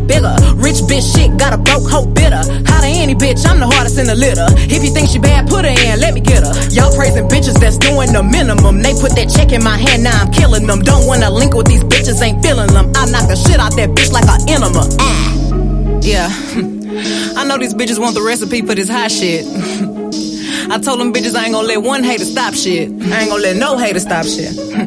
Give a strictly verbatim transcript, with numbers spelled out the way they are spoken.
bigger. Rich bitch shit, got a broke hoe bitter. Hotter any bitch, I'm the hardest in the litter. If you think she bad, put her in, let me get her. Y'all praising bitches that's doing the minimum. They put that check in my hand, now I'm killing them. Don't wanna link with these bitches, ain't feeling them. I knock the shit out that bitch like an enema. Ah. Yeah, I know these bitches want the recipe for this hot shit. I told them bitches I ain't gonna let one hater stop shit. I ain't gonna let no hater stop shit.